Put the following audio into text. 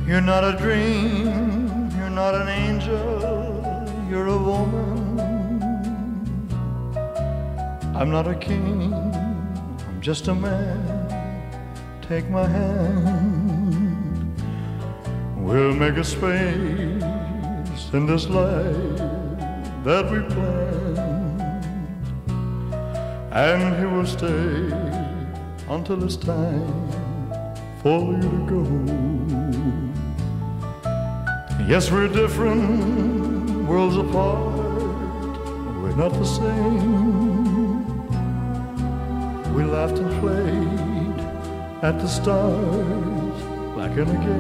You're not a dream, you're not an angel, you're a woman. I'm not a king, I'm just a man. Take my hand. We'll make a space in this life that we planned, and he will stay until it's time for you to go. Yes, we're different, worlds apart, we're not the same. We laughed and played at the stars like in a game.